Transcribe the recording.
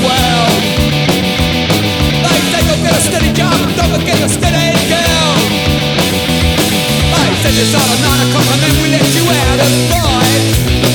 well. They say go get a steady job, don't forget a steady girl. I said this all at 9 o'clock and then we let you out at 5.